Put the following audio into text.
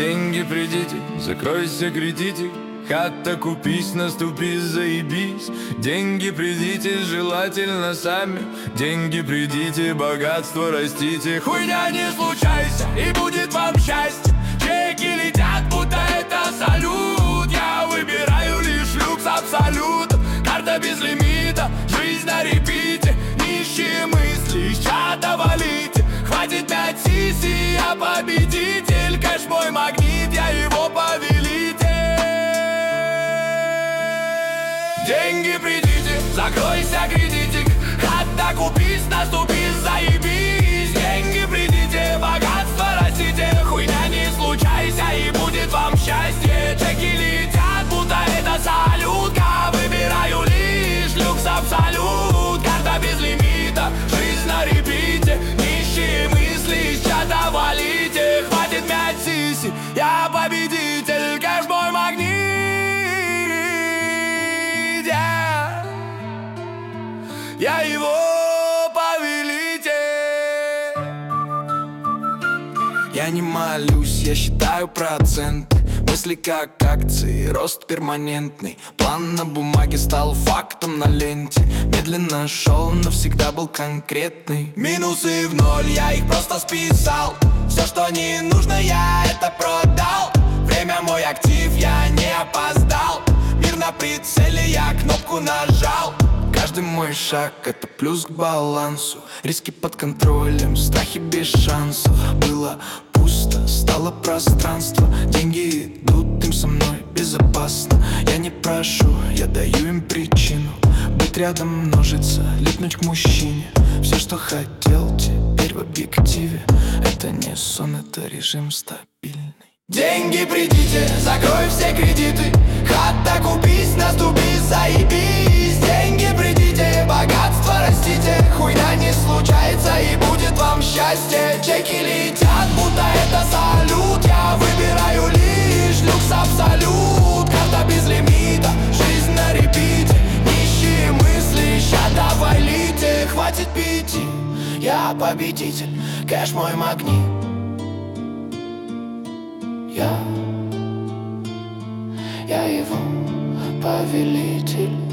Деньги придите, закройся кредитик, хата купись, наступи, заебись. Деньги придите, желательно сами. Деньги придите, богатство растите. Хуйня не случайся, и будет вам счастье. Чеки летят, будто это салют. Я выбираю лишь люкс абсолют. Карта без лимита, жизнь на репите. Нищие мысли, из чата валите. Хватит мять сиси, я победитель. Кэш мой магнит, я его повелитель. Деньги придите, закройся кредитик, хата купись, наступи, заебись. Деньги придите, богатство растите. Хуйня не случайся, и будет вам счастье. Чеки летят, будто это салютка. Выбираю лишь люкс абсолют. Карта без лимита, жизнь на репите. Нищие мысли из чата валите. Хватит мять сиси, я победитель. Кэш мой магнит, я его повелитель. Я не молюсь, я считаю проценты. Мысли как акции, рост перманентный. План на бумаге стал фактом на ленте. Медленно шел, но всегда был конкретный. Минусы в ноль, я их просто списал. Все, что не нужно, я это продал. Время мой актив, я не опоздал. Мир на прицеле, я кнопку нажал. Каждый мой шаг — это плюс к балансу. Риски под контролем, страхи без шансов. Было пусто, стало пространство. Деньги идут, им со мной безопасно. Я не прошу, я даю им причину. Быть рядом, множиться, липнуть к мужчине. Все, что хотел, теперь в объективе. Это не сон, это режим стабильный. Деньги придите, закрой все кредиты, хата купись, наступи, заебись. Деньги придите, богатство растите. Хуйня не случается, и будет вам счастье. Чеки летят, будто это салют. Я выбираю лишь люкс абсолют. Карта без лимита, жизнь на репите. Нищие мысли, щада валите. Хватит пяти, я победитель. Кэш мой магнит, я его повелитель.